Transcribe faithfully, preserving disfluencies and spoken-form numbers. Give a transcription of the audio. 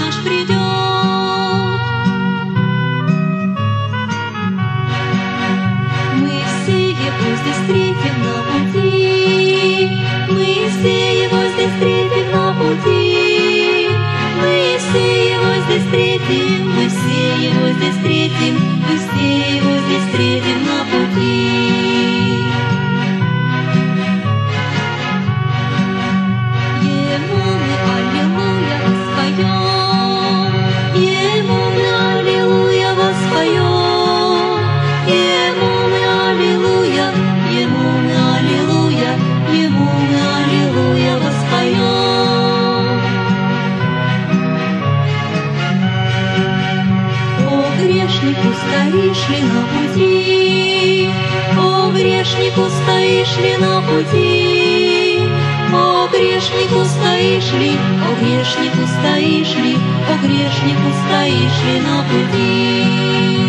наш придет. Мы все его здесь встретим на пути, мы все его здесь встретим на пути, мы все его здесь встретим, мы все его здесь встретим, мы все его здесь встретим на пути. Стоишь ли на пути, о грешнику, стоишь ли на пути, о грешнику, стоишь ли, о грешнику, стоишь ли, о грешнику, стоишь ли на пути.